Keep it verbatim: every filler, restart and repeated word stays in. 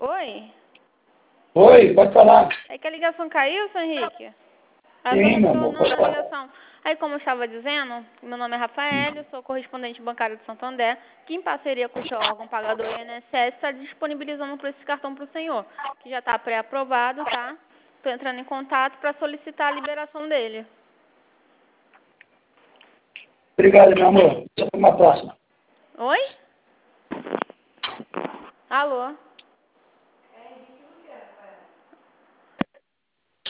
Oi? Oi, pode falar. É que a ligação caiu, seu Henrique? Aí Sim, eu meu tô amor, pode retornando a falar. ligação. Aí, como eu estava dizendo, meu nome é Rafael, eu sou correspondente bancário de Santander, que em parceria com o seu órgão pagador I N S S está disponibilizando por esse cartão para o senhor, que já está pré-aprovado, tá? Estou entrando em contato para solicitar a liberação dele. Obrigado, meu amor. Até uma próxima. Oi? Alô?